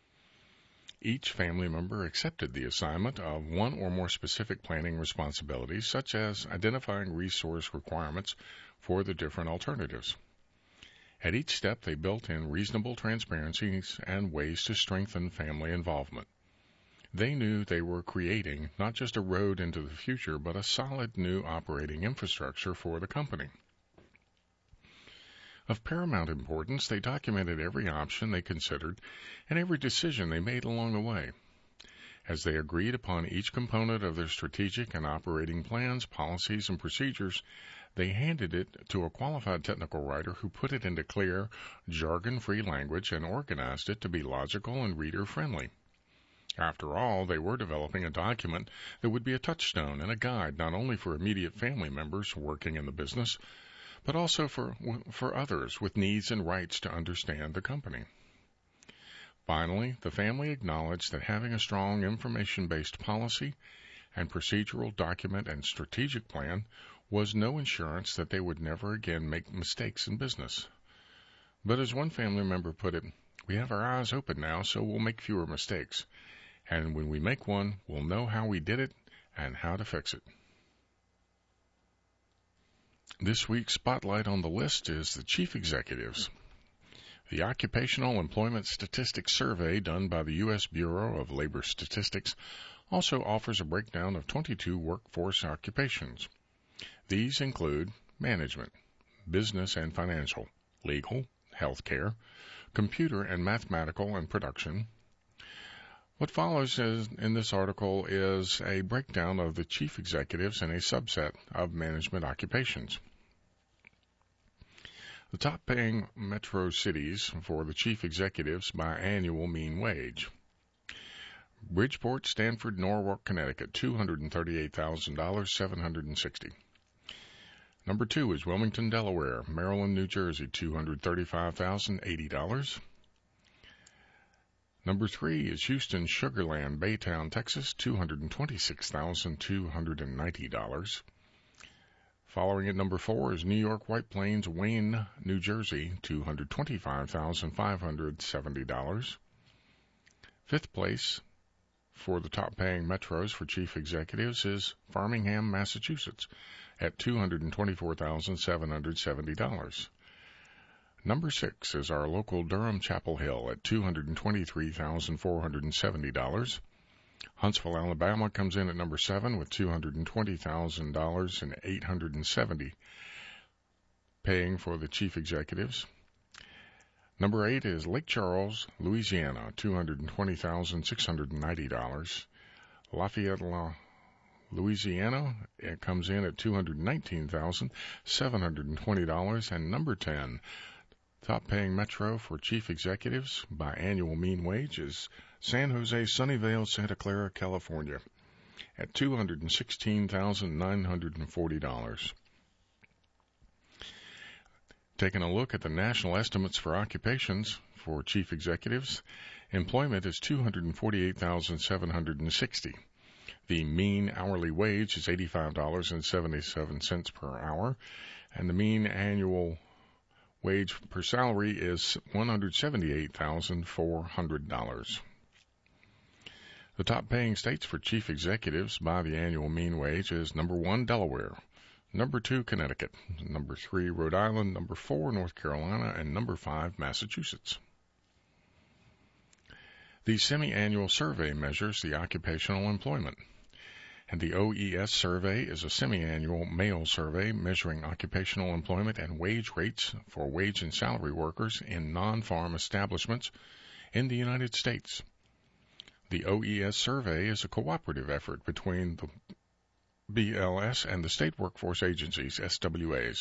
Each family member accepted the assignment of one or more specific planning responsibilities, such as identifying resource requirements for the different alternatives. At each step, they built in reasonable transparencies and ways to strengthen family involvement. They knew they were creating not just a road into the future, but a solid new operating infrastructure for the company. Of paramount importance, they documented every option they considered and every decision they made along the way. As they agreed upon each component of their strategic and operating plans, policies, and procedures, they handed it to a qualified technical writer who put it into clear, jargon-free language and organized it to be logical and reader-friendly. After all, they were developing a document that would be a touchstone and a guide not only for immediate family members working in the business, but also for, for others with needs and rights to understand the company. Finally, the family acknowledged that having a strong information-based policy and procedural document and strategic plan was no insurance that they would never again make mistakes in business. But as one family member put it, we have our eyes open now, so we'll make fewer mistakes. And when we make one, we'll know how we did it and how to fix it. This week's spotlight on the list is the chief executives. The Occupational Employment Statistics Survey done by the U S Bureau of Labor Statistics also offers a breakdown of twenty-two workforce occupations. These include management, business and financial, legal, healthcare, computer and mathematical and production. What follows is, in this article is a breakdown of the chief executives and a subset of management occupations. The top-paying metro cities for the chief executives by annual mean wage. Bridgeport, Stanford, Norwalk, Connecticut, two hundred thirty-eight thousand dollars, seven hundred sixty dollars. Number two is Wilmington, Delaware, Maryland, New Jersey, two hundred thirty-five thousand eighty dollars. Number three is Houston, Sugar Land, Baytown, Texas, two hundred twenty-six thousand two hundred ninety dollars. Following at number four is New York, White Plains, Wayne, New Jersey, two hundred twenty-five thousand five hundred seventy dollars. Fifth place for the top-paying metros for chief executives is Framingham, Massachusetts, at two hundred twenty-four thousand seven hundred seventy dollars. Number six is our local Durham, Chapel Hill, at two hundred twenty-three thousand four hundred seventy dollars. Huntsville, Alabama comes in at number seven with two hundred twenty thousand dollars and eight hundred seventy dollars paying for the chief executives. Number eight is Lake Charles, Louisiana, two hundred twenty thousand six hundred ninety dollars. Lafayette, Louisiana, it comes in at two hundred nineteen thousand seven hundred twenty dollars. And number ten, top-paying metro for chief executives by annual mean wage is San Jose, Sunnyvale, Santa Clara, California, at two hundred sixteen thousand nine hundred forty dollars. Taking a look at the national estimates for occupations for chief executives, employment is two hundred forty-eight thousand seven hundred sixty. The mean hourly wage is eighty-five dollars and seventy-seven cents per hour, and the mean annual wage per salary is one hundred seventy-eight thousand four hundred dollars. The top paying states for chief executives by the annual mean wage is number one, Delaware, number two, Connecticut, number three, Rhode Island, number four, North Carolina, and number five, Massachusetts. The semi-annual survey measures the occupational employment, and the O E S survey is a semi-annual male survey measuring occupational employment and wage rates for wage and salary workers in non-farm establishments in the United States. The O E S survey is a cooperative effort between the B L S and the state workforce agencies, S W As.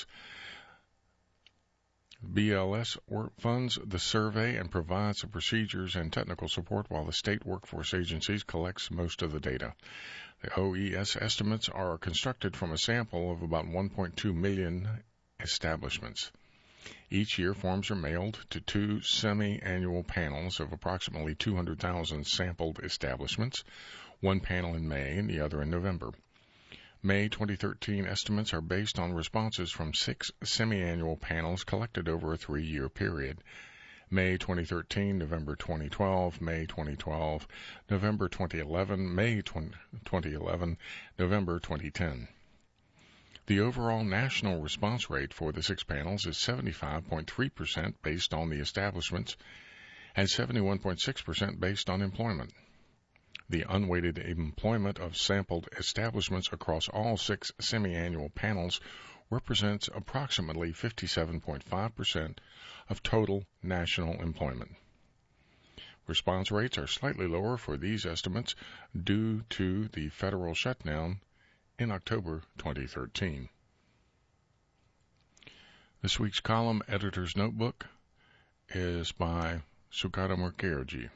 B L S funds the survey and provides the procedures and technical support, while the state workforce agencies collects most of the data. The O E S estimates are constructed from a sample of about one point two million establishments. Each year, forms are mailed to two semi-annual panels of approximately two hundred thousand sampled establishments, one panel in May and the other in November. May twenty thirteen estimates are based on responses from six semi-annual panels collected over a three-year period. May twenty thirteen, November twenty twelve, May twenty twelve, November twenty eleven, May twenty eleven, November twenty ten. The overall national response rate for the six panels is seventy-five point three percent based on the establishments and seventy-one point six percent based on employment. The unweighted employment of sampled establishments across all six semi-annual panels represents approximately fifty-seven point five percent of total national employment. Response rates are slightly lower for these estimates due to the federal shutdown in October twenty thirteen. This week's column editor's notebook is by Sukata Mukherjee.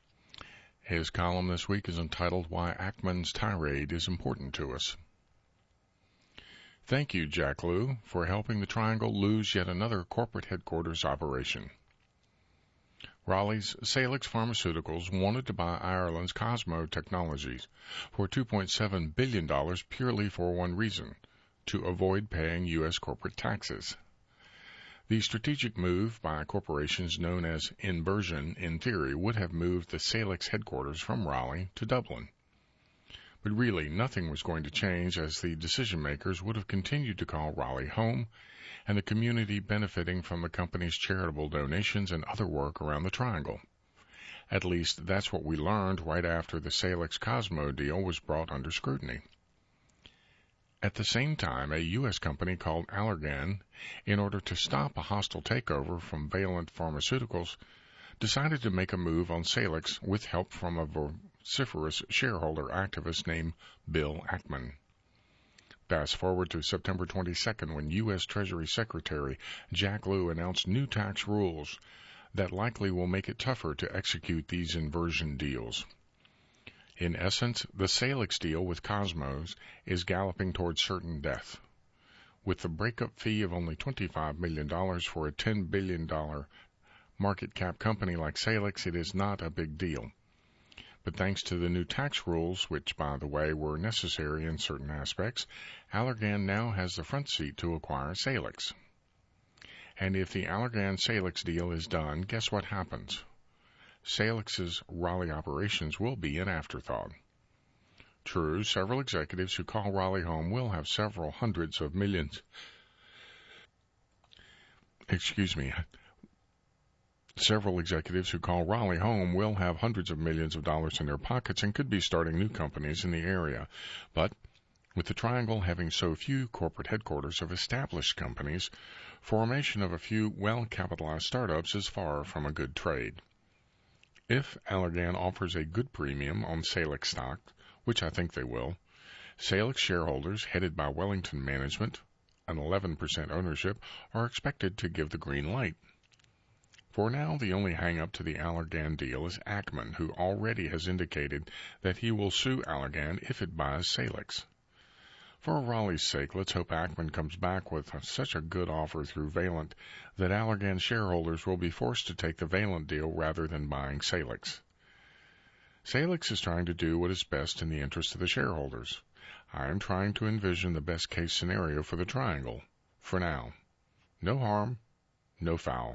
His column this week is entitled Why Ackman's Tirade is Important to Us. Thank you, Jack Lew, for helping the Triangle lose yet another corporate headquarters operation. Raleigh's Salix Pharmaceuticals wanted to buy Ireland's Cosmo Technologies for two point seven billion dollars purely for one reason, to avoid paying U S corporate taxes. The strategic move by corporations known as inversion, in theory, would have moved the Salix headquarters from Raleigh to Dublin. But really, nothing was going to change, as the decision-makers would have continued to call Raleigh home, and the community benefiting from the company's charitable donations and other work around the Triangle. At least, that's what we learned right after the Salix Cosmo deal was brought under scrutiny. At the same time, a U S company called Allergan, in order to stop a hostile takeover from Valent Pharmaceuticals, decided to make a move on Salix with help from a vociferous shareholder activist named Bill Ackman. Fast forward to September twenty-second, when U S Treasury Secretary Jack Lew announced new tax rules that likely will make it tougher to execute these inversion deals. In essence, the Salix deal with Cosmos is galloping towards certain death. With the breakup fee of only twenty-five million dollars for a ten billion dollars market cap company like Salix, it is not a big deal. But thanks to the new tax rules, which, by the way, were necessary in certain aspects, Allergan now has the front seat to acquire Salix. And if the Allergan-Salix deal is done, guess what happens? Salix's Raleigh operations will be an afterthought. True, several executives who call Raleigh home will have several hundreds of millions. Excuse me. Several executives who call Raleigh home will have hundreds of millions of dollars in their pockets and could be starting new companies in the area. But with the Triangle having so few corporate headquarters of established companies, formation of a few well-capitalized startups is far from a good trade. If Allergan offers a good premium on Salix stock, which I think they will, Salix shareholders, headed by Wellington Management, an eleven percent ownership, are expected to give the green light. For now, the only hang-up to the Allergan deal is Ackman, who already has indicated that he will sue Allergan if it buys Salix. For Raleigh's sake, let's hope Ackman comes back with such a good offer through Valent that Allergan shareholders will be forced to take the Valent deal rather than buying Salix. Salix is trying to do what is best in the interest of the shareholders. I am trying to envision the best-case scenario for the triangle. For now. No harm, no foul.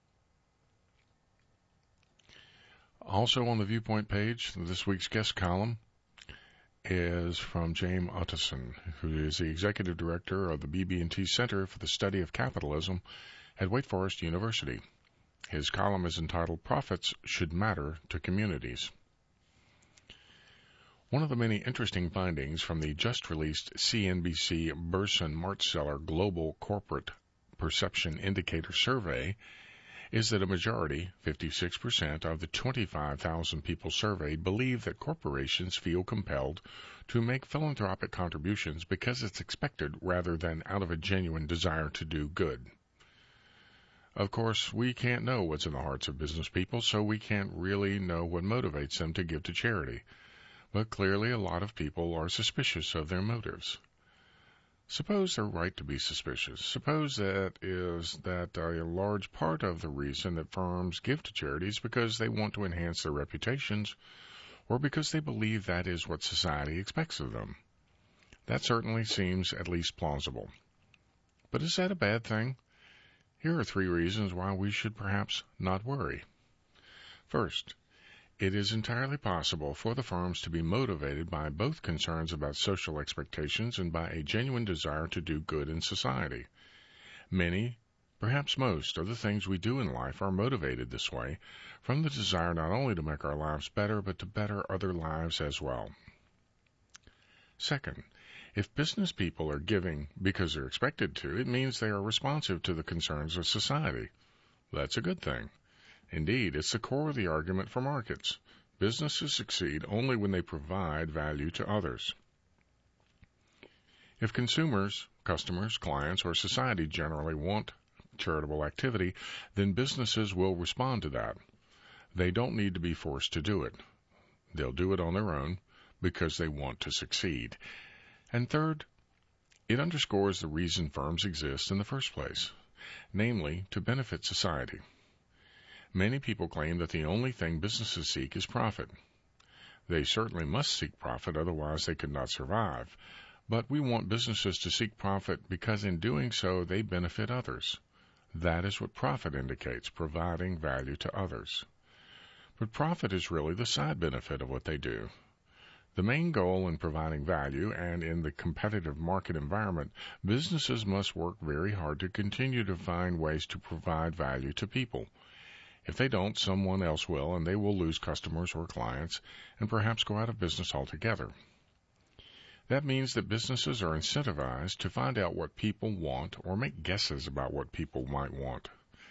Also on the Viewpoint page, this week's guest column is from James Utteson, who is the Executive Director of the B B and T Center for the Study of Capitalism at Wake Forest University. His column is entitled Profits Should Matter to Communities. One of the many interesting findings from the just-released C N B C Burson-Marsteller Global Corporate Perception Indicator Survey is that a majority, fifty-six percent, of the twenty-five thousand people surveyed believe that corporations feel compelled to make philanthropic contributions because it's expected rather than out of a genuine desire to do good. Of course, we can't know what's in the hearts of business people, so we can't really know what motivates them to give to charity. But clearly a lot of people are suspicious of their motives. Suppose they're right to be suspicious. Suppose that is that a large part of the reason that firms give to charities because they want to enhance their reputations or because they believe that is what society expects of them. That certainly seems at least plausible. But is that a bad thing? Here are three reasons why we should perhaps not worry. First, it is entirely possible for the firms to be motivated by both concerns about social expectations and by a genuine desire to do good in society. Many, perhaps most, of the things we do in life are motivated this way, from the desire not only to make our lives better, but to better other lives as well. Second, if business people are giving because they're expected to, it means they are responsive to the concerns of society. That's a good thing. Indeed, it's the core of the argument for markets. Businesses succeed only when they provide value to others. If consumers, customers, clients, or society generally want charitable activity, then businesses will respond to that. They don't need to be forced to do it. They'll do it on their own because they want to succeed. And third, it underscores the reason firms exist in the first place, namely to benefit society. Many people claim that the only thing businesses seek is profit. They certainly must seek profit, otherwise they could not survive. But we want businesses to seek profit because in doing so they benefit others. That is what profit indicates, providing value to others. But profit is really the side benefit of what they do. The main goal in providing value and in the competitive market environment, businesses must work very hard to continue to find ways to provide value to people. If they don't, someone else will, and they will lose customers or clients and perhaps go out of business altogether. That means that businesses are incentivized to find out what people want or make guesses about what people might want.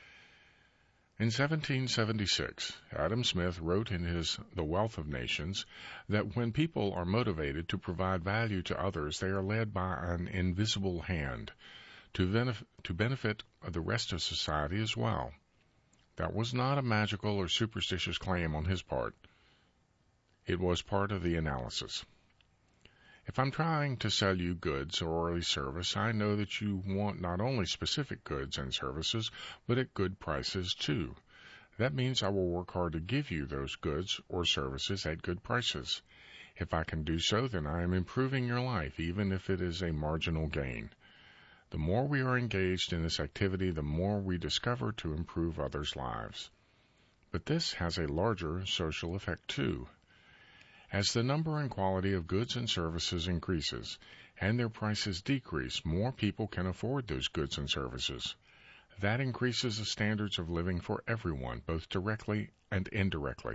In seventeen seventy-six, Adam Smith wrote in his The Wealth of Nations that when people are motivated to provide value to others, they are led by an invisible hand to benef- to benefit the rest of society as well. That was not a magical or superstitious claim on his part. It was part of the analysis. If I'm trying to sell you goods or a service, I know that you want not only specific goods and services, but at good prices too. That means I will work hard to give you those goods or services at good prices. If I can do so, then I am improving your life, even if it is a marginal gain. The more we are engaged in this activity, the more we discover to improve others' lives. But this has a larger social effect too. As the number and quality of goods and services increases, and their prices decrease, more people can afford those goods and services. That increases the standards of living for everyone, both directly and indirectly.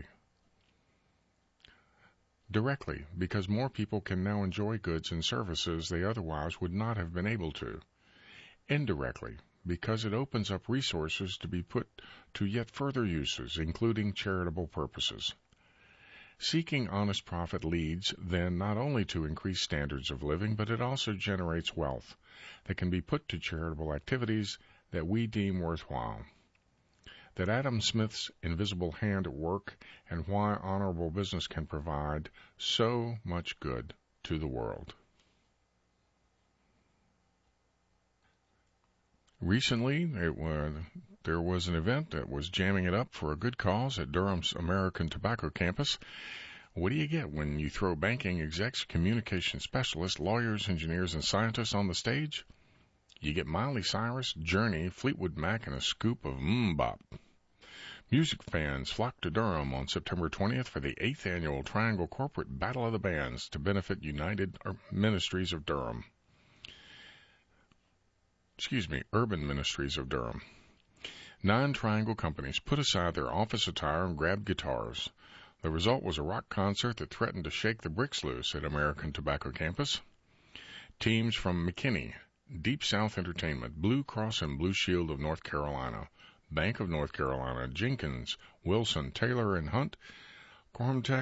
Directly, because more people can now enjoy goods and services they otherwise would not have been able to. Indirectly, because it opens up resources to be put to yet further uses, including charitable purposes. Seeking honest profit leads, then, not only to increased standards of living, but it also generates wealth that can be put to charitable activities that we deem worthwhile. that Adam Smith's invisible hand at work and why honorable business can provide so much good to the world. Recently, it was, there was an event that was jamming it up for a good cause at Durham's American Tobacco campus. What do you get when you throw banking execs, communication specialists, lawyers, engineers, and scientists on the stage? You get Miley Cyrus, Journey, Fleetwood Mac, and a scoop of MMMBop. Music fans flocked to Durham on September twentieth for the eighth annual Triangle Corporate Battle of the Bands to benefit United Ministries of Durham. Excuse me, Urban Ministries of Durham. Nine Triangle companies put aside their office attire and grabbed guitars. The result was a rock concert that threatened to shake the bricks loose at American Tobacco campus. Teams from McKinney, Deep South Entertainment, Blue Cross and Blue Shield of North Carolina, Bank of North Carolina, Jenkins, Wilson, Taylor and Hunt, Quorumtech,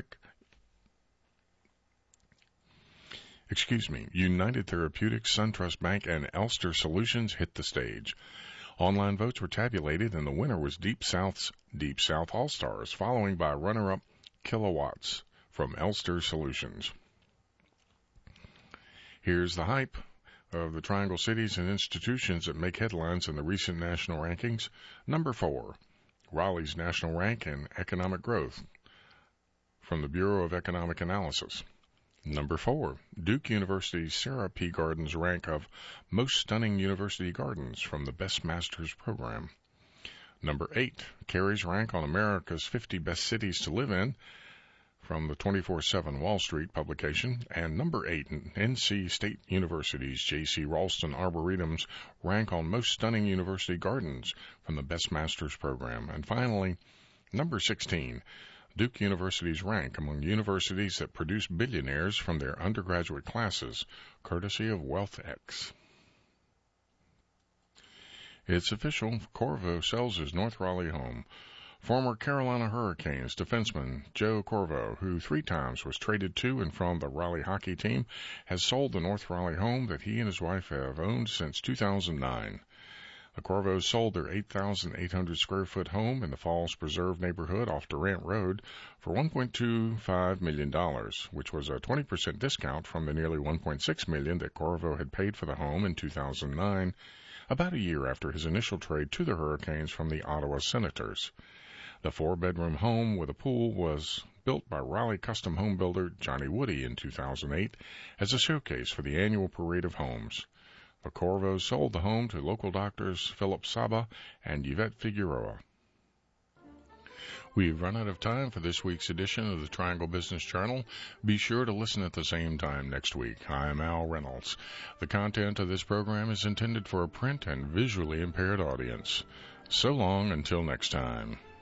excuse me, United Therapeutics, SunTrust Bank, and Elster Solutions hit the stage. Online votes were tabulated, and the winner was Deep South's Deep South All-Stars, following by runner-up Kilowatts from Elster Solutions. Here's the hype of the Triangle cities and institutions that make headlines in the recent national rankings. Number four, Raleigh's national rank in economic growth from the Bureau of Economic Analysis. Number four, Duke University's Sarah P. Garden's rank of most stunning university gardens from the Best Masters program. Number eight, Carey's rank on America's fifty best cities to live in from the twenty-four seven Wall Street publication. And number eight, N C State University's J C Ralston Arboretum's rank on most stunning university gardens from the Best Masters program. And finally, number sixteen, Duke University's rank among universities that produce billionaires from their undergraduate classes, courtesy of WealthX. It's official. Corvo sells his North Raleigh home. Former Carolina Hurricanes defenseman Joe Corvo, who three times was traded to and from the Raleigh hockey team, has sold the North Raleigh home that he and his wife have owned since two thousand nine. The Corvos sold their eight thousand eight hundred square foot home in the Falls Preserve neighborhood off Durant Road for one point two five million dollars, which was a twenty percent discount from the nearly one point six million dollars that Corvo had paid for the home in two thousand nine, about a year after his initial trade to the Hurricanes from the Ottawa Senators. The four-bedroom home with a pool was built by Raleigh custom home builder Johnny Woody in two thousand eight as a showcase for the annual Parade of Homes. The Corvos sold the home to local doctors Philip Saba and Yvette Figueroa. We've run out of time for this week's edition of the Triangle Business Journal. Be sure to listen at the same time next week. I'm Al Reynolds. The content of this program is intended for a print and visually impaired audience. So long until next time.